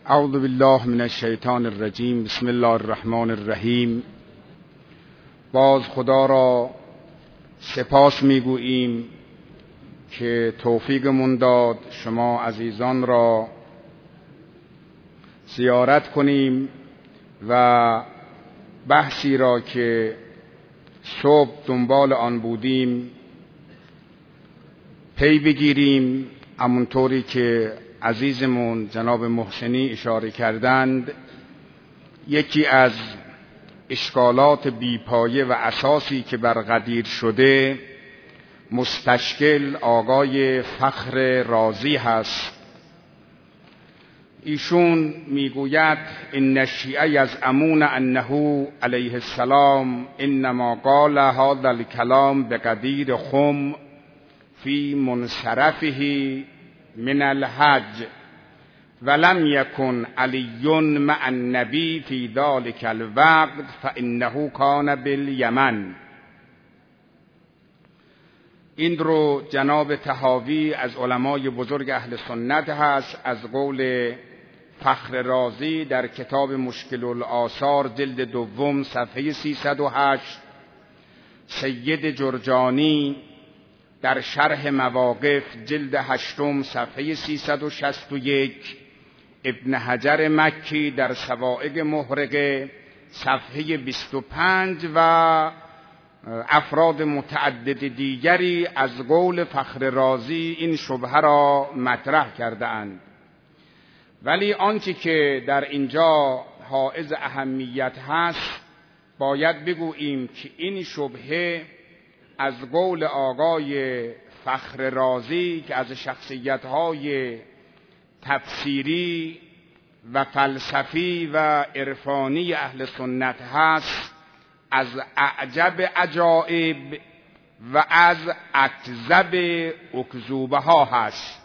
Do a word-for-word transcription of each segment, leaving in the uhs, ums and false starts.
اعوذ بالله من الشیطان الرجیم. بسم الله الرحمن الرحیم. باز خدا را سپاس میگوییم که توفیقمون داد شما عزیزان را زیارت کنیم و بحثی را که صبح دنبال آن بودیم پی بگیریم. همونطوری که عزیزمون جناب محسنی اشاره کردند، یکی از اشکالات بیپایه و اساسی که بر غدیر شده مستشکل آقای فخر رازی هست. ایشون میگوید ان الشیعه یزعمون انه علیه السلام انما قال هذا الكلام بقدیر خم فی منصرفه من الحج ولم يكن علی مع النبی فی ذلك الوقت فانه کان بالیمن. این رو جناب طحاوی از علمای بزرگ اهل سنت هست، از قول فخر رازی در کتاب مشکل الآثار جلد دوم صفحه سیصد و هشت، سید جرجانی در شرح مواقف جلد هشتم صفحه سیصد و شصت و یک، ابن حجر مکی در سوائق محرقه صفحه بیست و پنج و افراد متعدد دیگری از قول فخر رازی این شبهه را مطرح کرده اند. ولی آنچه که در اینجا حائز اهمیت هست باید بگوییم که این شبهه از قول آقای فخر رازی که از شخصیت‌های تفسیری و فلسفی و عرفانی اهل سنت هست، از اعجب عجائب و از اکذب اکذوبه ها هست.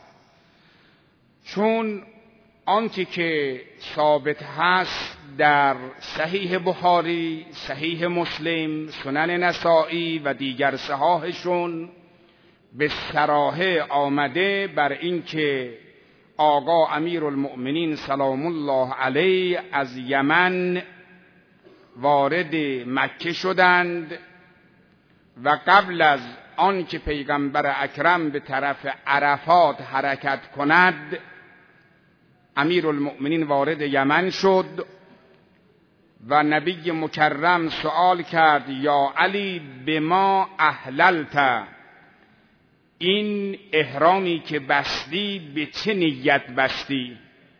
چون آنچه که ثابت هست در صحیح بخاری، صحیح مسلم، سنن نسائی و دیگر صحاحشون به صراحه آمده بر این که آقا امیرالمؤمنین سلام الله علیه از یمن وارد مکه شدند و قبل از آن که پیغمبر اکرم به طرف عرفات حرکت کند امیرالمؤمنین وارد یمن شد و نبی مکرم سوال کرد یا علی بما احللت، این احرامی که بستی به چه نیت بستی؟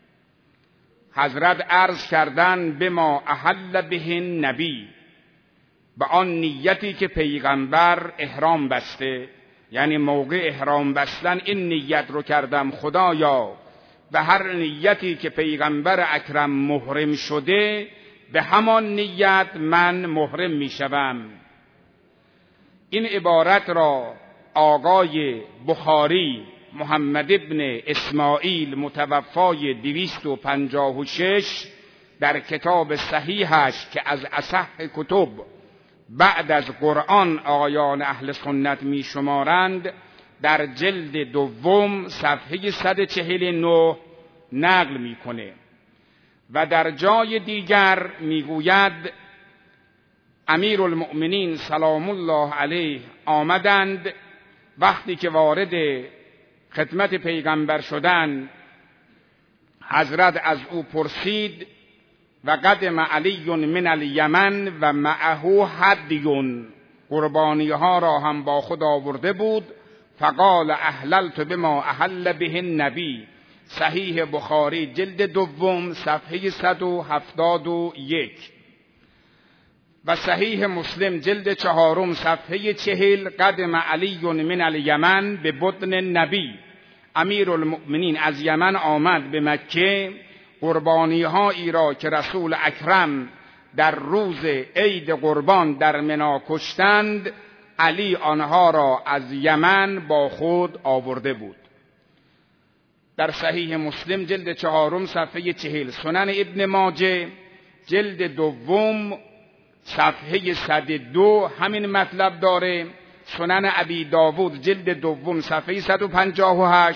حضرت عرض کردن بما احل به نبی، به آن نیتی که پیغمبر احرام بسته. یعنی موقع احرام بستن این نیت رو کردم خدایا به هر نیتی که پیغمبر اکرم محرم شده به همان نیت من محرم می شوم. این عبارت را آقای بخاری محمد ابن اسماعیل متوفای دویست و پنجاه و شش در کتاب صحیحش که از اصح کتب بعد از قرآن آیان اهل سنت می شمارند در جلد دوم صفحه صد و چهل و نه نقل میکنه و در جای دیگر میگوید امیرالمؤمنین سلام الله علیه آمدند، وقتی که وارد خدمت پیغمبر شدند حضرت از او پرسید و قدم علی من الیمن و معه هدیون، قربانی ها را هم با خود آورده بود. فقال احللت بما احل به النبی، صحیح بخاری جلد دوم صفحه صد و هفتاد و یک و صحیح مسلم جلد چهارم صفحه چهل، قدم علی من الیمن به بدن النبی، امیرالمؤمنین از یمن آمد به مکه، قربانی هایی را که رسول اکرم در روز عید قربان در منا کشتند علی آنها را از یمن با خود آورده بود. در صحیح مسلم جلد چهارم صفحه چهل، سنن ابن ماجه جلد دوم صفحه صد و دو همین مطلب داره، سنن ابی داود جلد دوم صفحه صد و پنجاه و هشت،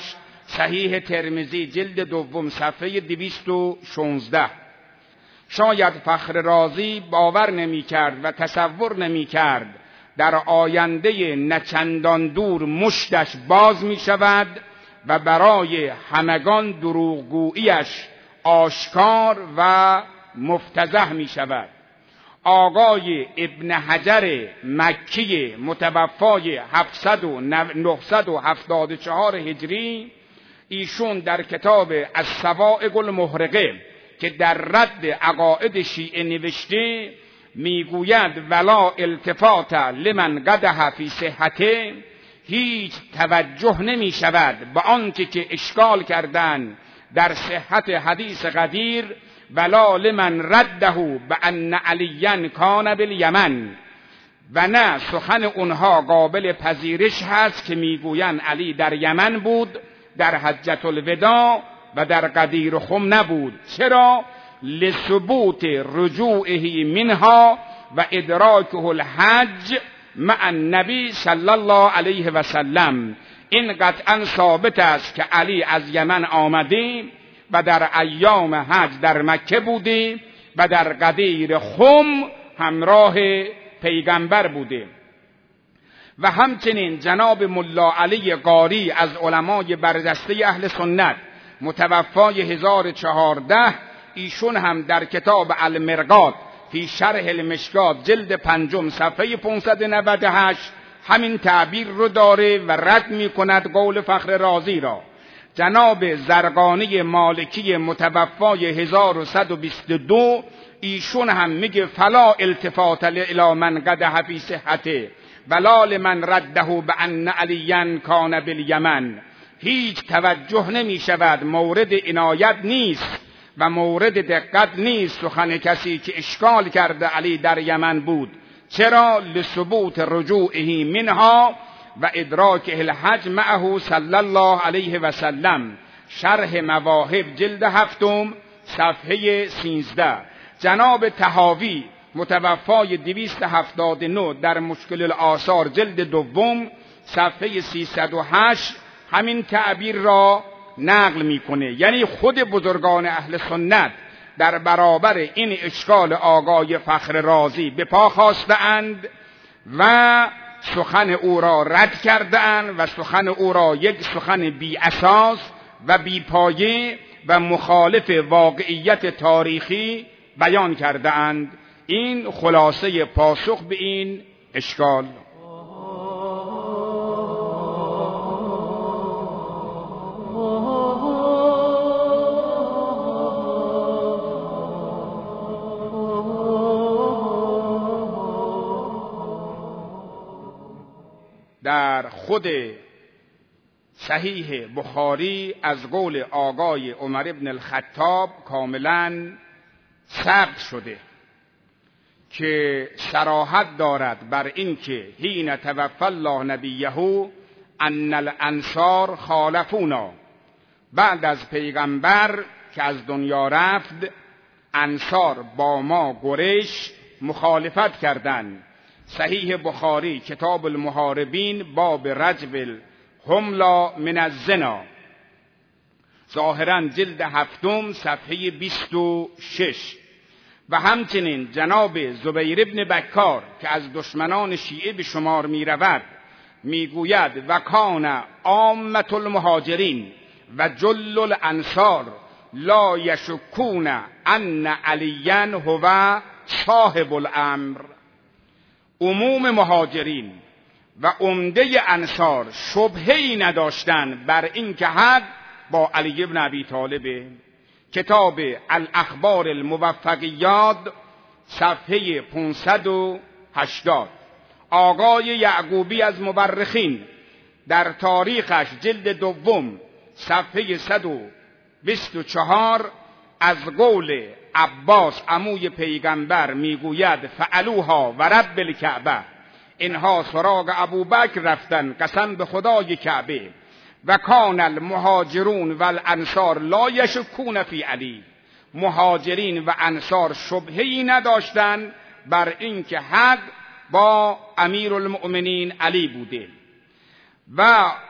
صحیح ترمذی جلد دوم صفحه دویست و شانزده. شاید فخر رازی باور نمی کرد و تصور نمی کرد در آینده نچندان دور مشتش باز می شود و برای همگان دروغگوییش آشکار و مفتضح می شود. آقای ابن حجر مکی متوفای نهصد و هفتاد و چهار هجری، ایشون در کتاب الصواعق المحرقه که در رد عقاید شیعه نوشته میگوید ولا التفات لمن قدح فی صحته، هیچ توجه نمی شود به آنچه که اشکال کردن در صحت حدیث قدیر، ولا لمن رده بان علیاً کان بالیمن، و نه سخن اونها قابل پذیرش هست که میگویند علی در یمن بود در حجة الوداع و در قدیر خم نبود. چرا؟ لثبوت رجوعه منها و ادراکه الحج مع النبی صلی الله علیه و سلم. این قطعا ثابت است که علی از یمن آمده و در ایام حج در مکه بوده و در قدیر خم همراه پیغمبر بوده. و همچنین جناب ملا علی قاری از علمای برجسته اهل سنت متوفای هزار و چهارده، ایشون هم در کتاب المرقات فی شرح المشکات جلد پنجم صفحه پانصد و نود و هشت همین تعبیر رو داره و رد می کند قول فخر رازی را. جناب زرقانی مالکی متوفای هزار و صد و بیست و دو، ایشون هم میگه فلا التفات الی من قدح فی صحته ولا لمن رده بان علیاً کان بالیمن، هیچ توجه نمی شود، مورد عنایت نیست و مورد دقت نیست سخن کسی که اشکال کرده علی در یمن بود. چرا؟ لثبوت رجوعه منها و ادراک الحج معه صلی الله علیه و سلم. شرح مواهب جلد هفتم صفحه سیزده. جناب طحاوی متوفای دویست و هفتاد و نه در مشکل الآثار جلد دوم صفحه سیصد و هشت همین تعبیر را نقل میکنه. یعنی خود بزرگان اهل سنت در برابر این اشکال آقای فخر رازی به پا خواستند و سخن او را رد کردند و سخن او را یک سخن بی اساس و بی پایه و مخالف واقعیت تاریخی بیان کردند. این خلاصه پاسخ به این اشکال. در خود صحیح بخاری از قول آقای عمر ابن الخطاب کاملا ثبت شده که صراحت دارد بر این که حین توفی الله نبیه ان الانصار خالفونا، بعد از پیغمبر که از دنیا رفت انصار با ما قریش مخالفت کردند. صحیح بخاری کتاب المحاربین باب رجب الحملا من الزنا، ظاهرا جلد هفتم صفحه بیست و شش. و همچنین جناب زبیر ابن بکار که از دشمنان شیعه به شمار می رود می گوید و کان عامة المهاجرین و جل الانصار لا یشکون ان علیاً هو صاحب الامر. عموم مهاجرین و عمده انصار شبهه‌ای نداشتند بر این که حق با علی ابن ابی طالب. کتاب الاخبار الموفقیات صفحه پانصد و هشتاد. آقای یعقوبی از مورخین در تاریخش جلد دوم صفحه صد و بیست و چهار از قول عباس عموی پیغمبر میگوید فعلوها و رب الکعبه، اینها سراغ ابوبکر رفتن قسم به خدای کعبه. و کان المهاجرون و الانصار لا یشکون فی علی، مهاجرین و انصار شبهه‌ای نداشتند بر اینکه حق با امیر المؤمنین علی بوده. و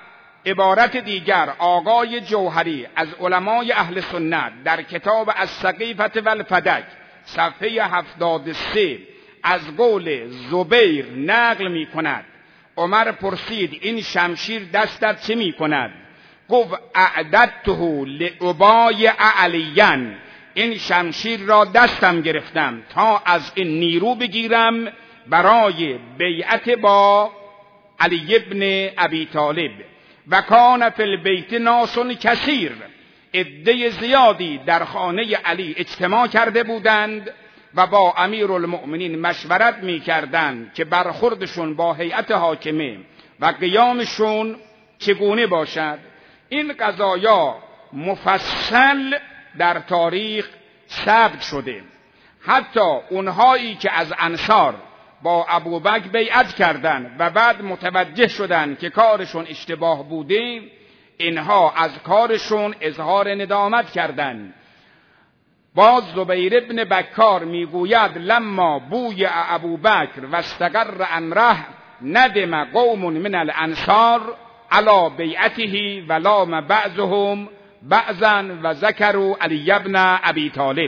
عبارت دیگر آقای جوهری از علمای اهل سنت در کتاب السقیفة والفدک صفحه هفتاد و سه از قول زبیر نقل می کند. عمر پرسید این شمشیر دستت چه می کند؟ گفت اعددته لعبای علیین، این شمشیر را دستم گرفتم تا از این نیرو بگیرم برای بیعت با علی ابن ابی طالب. و کان فی البیت ناس کثیر، عده زیادی در خانه علی اجتماع کرده بودند و با امیرالمؤمنین مشورت می کردند که برخوردشون با هیئت حاکمه و قیامشون چگونه باشد. این قضایا مفصل در تاریخ ثبت شده. حتی اونهایی که از انصار با ابوبکر بیعت کردند و بعد متوجه شدند که کارشون اشتباه بوده، اینها از کارشون اظهار ندامت کردند. باز زبیر ابن بکار میگوید لما بوی ابوبکر و استقر امره ندم قوم من الانصار علی بیعته و لام بعضهم بعضا و ذکروا علی ابن ابی طالب.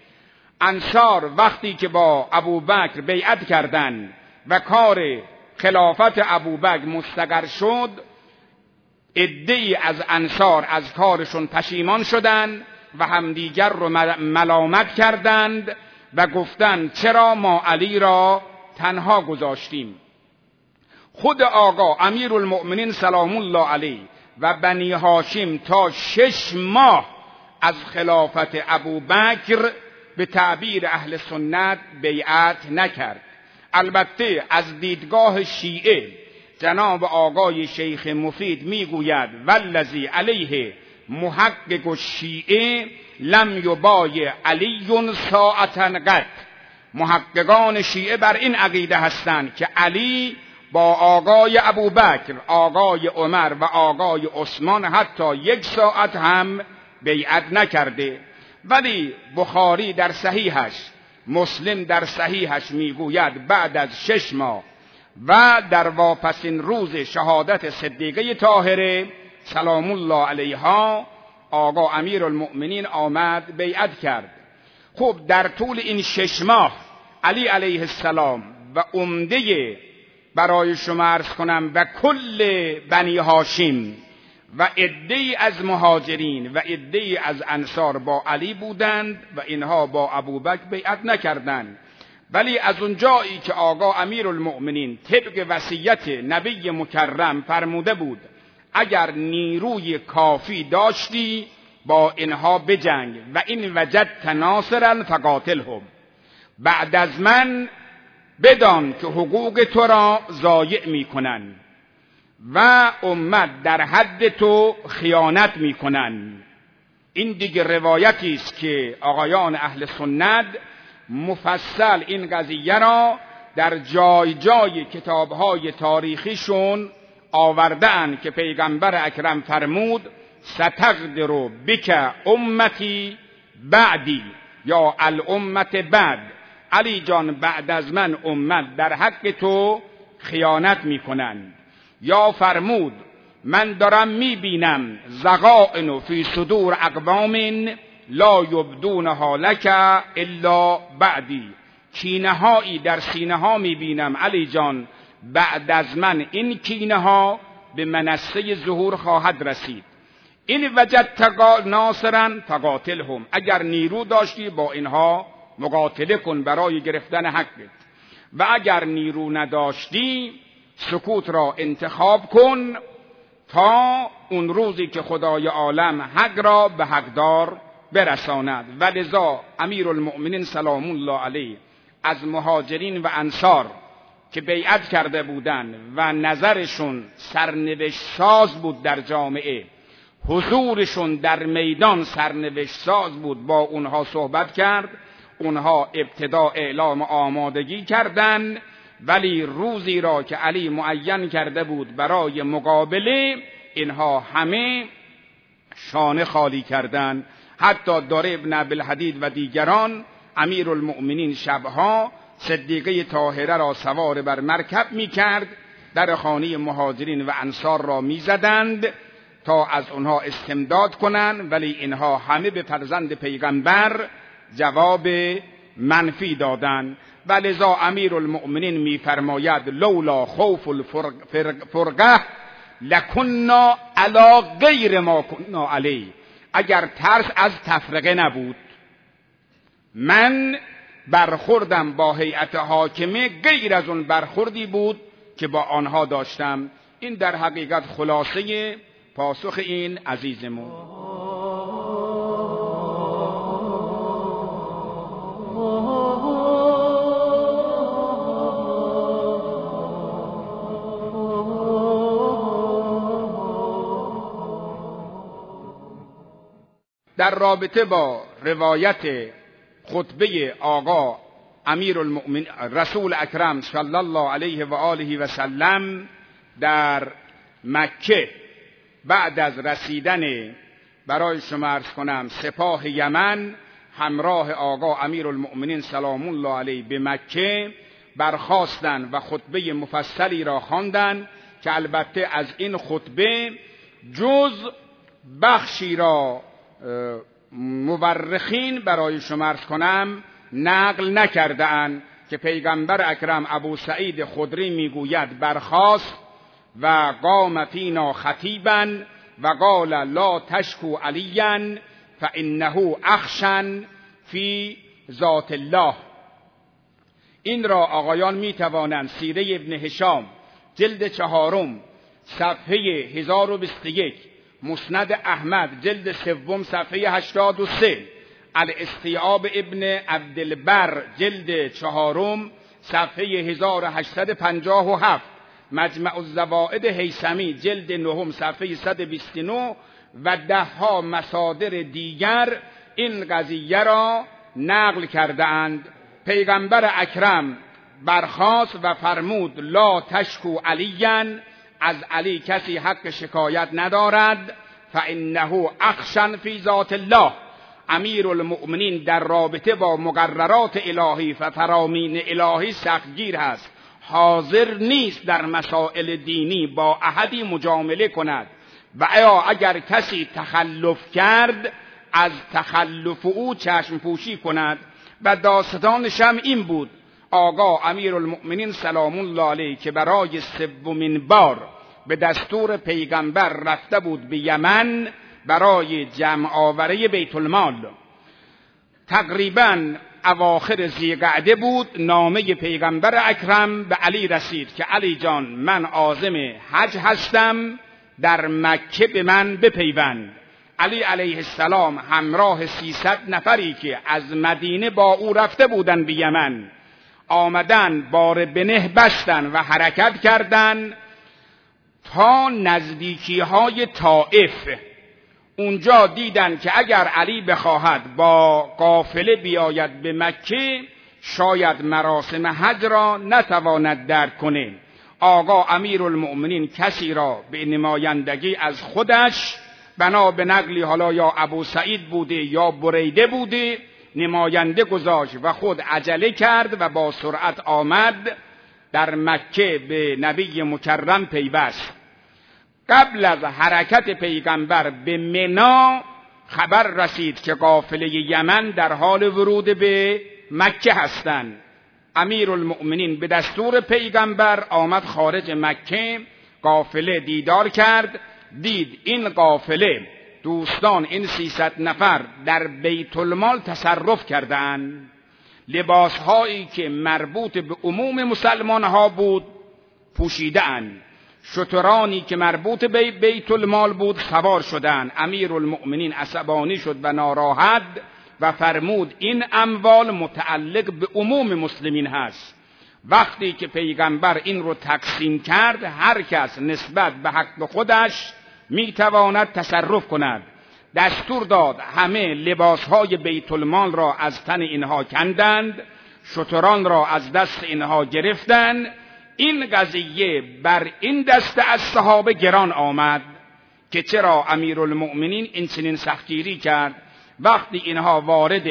انصار وقتی که با ابوبکر بیعت کردند و کار خلافت ابوبکر مستقر شد، عده‌ای از انصار از کارشون پشیمان شدند و همدیگر رو ملامت کردند و گفتند چرا ما علی را تنها گذاشتیم. خود آقا امیرالمؤمنین سلام الله علیه و بنی هاشم تا شش ماه از خلافت ابوبکر به تعبیر اهل سنت بیعت نکرد. البته از دیدگاه شیعه جناب آقای شیخ مفید میگوید والذی علیه محقق الشیعه لم یبایع علی ساعتا قط. محققان شیعه بر این عقیده هستند که علی با آقای ابوبکر، آقای عمر و آقای عثمان حتی یک ساعت هم بیعت نکرده. ولی بخاری در صحیحش، مسلم در صحیحش میگوید بعد از شش ماه و در واپسین روز شهادت صدیقه طاهره سلام الله علیها آقا امیرالمؤمنین آمد بیعت کرد. خب در طول این شش ماه علی علیه السلام و عمده برای شما عرض کنم و کل بنی هاشم و عده‌ای از مهاجرین و عده‌ای از انصار با علی بودند و اینها با ابوبکر بیعت نکردند. ولی از اونجایی که آقا امیرالمؤمنین طبق وصیت نبی مکرم فرموده بود اگر نیروی کافی داشتی با اینها بجنگ و این وجدت ناصرا فقاتلهم، بعد از من بدان که حقوق تو را ضایع میکنن و امت در حد تو خیانت میکنن. این دیگه روایتی است که آقایان اهل سنت مفصل این قضیه را در جای جای کتابهای تاریخیشون آوردن که پیغمبر اکرم فرمود ستقدر بک امتی بعدی یا الامت بعد. علی جان بعد از من امت در حق تو خیانت میکنن. یا فرمود من دارم میبینم زغائن فی صدور اقوام لا یبدونها لک الا بعدی، کینه هایی در سینه ها میبینم علی جان بعد از من این کینه ها به منصه ظهور خواهد رسید. این وجدت ناصرا فقاتلهم، اگر نیرو داشتی با اینها مقاتله کن برای گرفتن حقت و اگر نیرو نداشتی سکوت را انتخاب کن تا اون روزی که خدای عالم حق را به حقدار برساند. و لذا امیرالمؤمنین سلام الله علیه از مهاجرین و انصار که بیعت کرده بودند و نظرشون سرنوشت ساز بود در جامعه، حضورشون در میدان سرنوشت ساز بود، با اونها صحبت کرد. اونها ابتدا اعلام آمادگی کردند، ولی روزی را که علی معین کرده بود برای مقابله، اینها همه شانه خالی کردند. حتی دار ابن ابوالحدید و دیگران امیرالمؤمنین شبها صدیقه طاهره را سوار بر مرکب می کرد، در خانه مهاجرین و انصار را می زدند تا از اونها استمداد کنن، ولی اینها همه به فرزند پیغمبر جواب منفی دادن. و لذا امیر المؤمنین میفرماید لولا خوف الفرقه لکننا علی غیر ما کننا علی، اگر ترس از تفرقه نبود من برخوردم با هیئت حاکمه غیر از اون برخوردی بود که با آنها داشتم. این در حقیقت خلاصه پاسخ این عزیزمون. در رابطه با روایت خطبه آقا امیر المؤمنین رسول اکرم صلی الله علیه و آله و سلم در مکه بعد از رسیدن برای شما عرض کنم سپاه یمن همراه آقا امیر المؤمنین سلام الله علیه به مکه برخاستند و خطبه مفصلی را خواندند که البته از این خطبه جز بخشی را مورخین برای شما عرض کنم نقل نکرده اند که پیغمبر اکرم ابو سعید خدری میگوید برخاست و قام فینا خطیبا و قال لا تشکو علیا فانه اخشن فی ذات الله. این را آقایان می توانند سیره ابن هشام جلد چهارم صفحه هزار و بیست و یک، مسند احمد جلد سوم صفحه هشتاد و سه، الاستیعاب ابن عبدالبر جلد چهارم صفحه هزار و هشتصد و پنجاه و هفت، مجمع الزوائد هیثمی جلد نهم صفحه صد و بیست و نه و دهها مصادر دیگر این قضیه را نقل کرده اند. پیغمبر اکرم برخاست و فرمود لا تشکو علیا، از علی کسی حق شکایت ندارد، فانه اخشن فی ذات الله. امیر المؤمنین در رابطه با مقررات الهی و فرامین الهی سختگیر هست، حاضر نیست در مسائل دینی با احدی مجامله کند و ایا اگر کسی تخلف کرد از تخلف او چشم پوشی کند. و داستانش هم این بود آقا امیر المؤمنین سلام الله علیه که برای سومین بار به دستور پیغمبر رفته بود به یمن برای جمع آوری بیت المال، تقریبا اواخر ذی‌قعده بود، نامه پیغمبر اکرم به علی رسید که علی جان من عازم حج هستم، در مکه به من بپیوند. علی علیه السلام همراه سیصد نفری که از مدینه با او رفته بودند به یمن آمدن، بار بنه بستن و حرکت کردند تا نزدیکی های طائف. اونجا دیدن که اگر علی بخواهد با قافله بیاید به مکه شاید مراسم حج را نتواند درک کنه. آقا امیر المؤمنین کسی را به نمایندگی از خودش، بنا به نقلی حالا یا ابو سعید بوده یا بریده بوده، نماینده گذاشت و خود عجله کرد و با سرعت آمد در مکه به نبی مکرم پیوست. قبل از حرکت پیغمبر به منی خبر رسید که قافله یمن در حال ورود به مکه هستند. امیر المؤمنین به دستور پیغمبر آمد خارج مکه، قافله دیدار کرد، دید این قافله دوستان این سیصد نفر در بیت المال تصرف کردند، لباسهایی که مربوط به عموم مسلمان ها بود پوشیده اند، شترانی که مربوط به بیت المال بود سوار شدند. امیر المؤمنین عصبانی شد و ناراحت و فرمود این اموال متعلق به عموم مسلمین هست. وقتی که پیغمبر این رو تقسیم کرد هر کس نسبت به حق خودش میتواند تصرف کند. دستور داد همه لباسهای بیت المال را از تن اینها کندند، شتران را از دست اینها گرفتند. این قضیه بر این دسته از صحابه گران آمد که چرا امیر المؤمنین این چنین سختگیری کرد. وقتی اینها وارد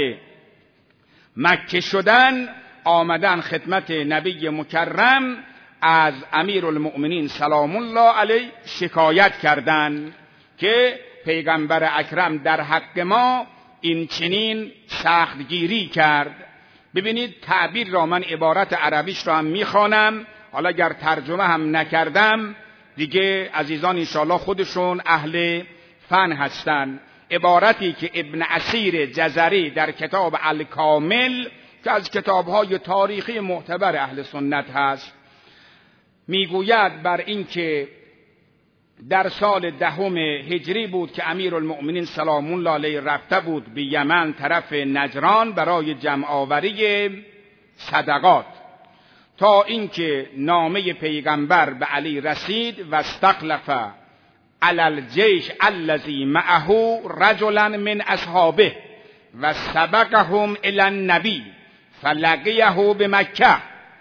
مکه شدن آمدن خدمت نبی مکرم، از امیر المؤمنین سلام الله علیه شکایت کردند که پیغمبر اکرم در حق ما این چنین سختگیری کرد. ببینید تعبیر را من عبارت عربیش را هم میخوانم، حالا اگر ترجمه هم نکردم دیگه عزیزان انشاءالله خودشون اهل فن هستن. عبارتی که ابن اسیر جزری در کتاب الکامل که از کتاب‌های تاریخی معتبر اهل سنت هست میگوید بر این که در سال دهم هجری بود که امیرالمؤمنین سلام الله علیه رفته بود به یمن طرف نجران برای جمع آوری صدقات، تا اینکه نامه پیغمبر به علی رسید و استخلف علی الجیش الذی معه رجلا من اصحابه و سبقهم الی النبی فلقیه بمکه.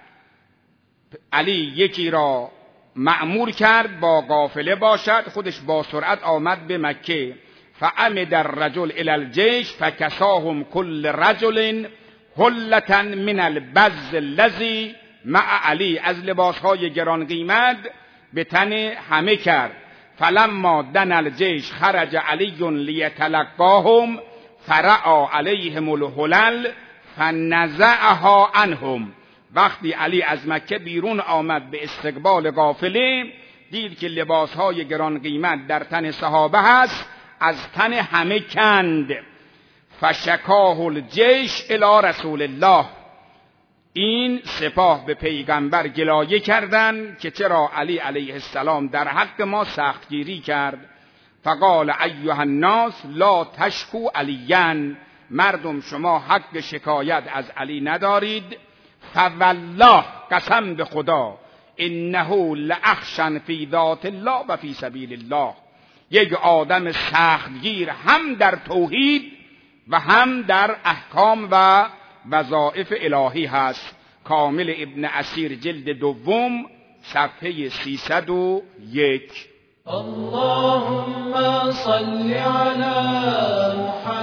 علی یکی را مأمور کرد با قافله باشد، خودش با سرعت آمد به مکه. فعمد الرجل الی الجیش فکساهم کل رجل حلة من البز الذی مع علی، از لباسهای گران قیمت به تن همه کرد. فلما دنا الجیش خرج علی لیتلقاهم فرعا علیهم الحلل فنزعها عنهم. وقتی علی از مکه بیرون آمد به استقبال قافله دید که لباسهای گران قیمت در تن صحابه هست، از تن همه کند. فشکاه الجیش الی رسول الله، این سپاه به پیغمبر گلایه کردند که چرا علی علیه السلام در حق ما سختگیری کرد. فقال ایها الناس لا تشکو علیاً، مردم شما حق شکایت از علی ندارید. فوالله، قسم به خدا، انه لاخشن فی ذات الله و فی سبیل الله، یک آدم سختگیر هم در توحید و هم در احکام و وظایف الهی هست. کامل ابن اسیر جلد دوم صفحه سیصد و یک. اللهم صل علی محمد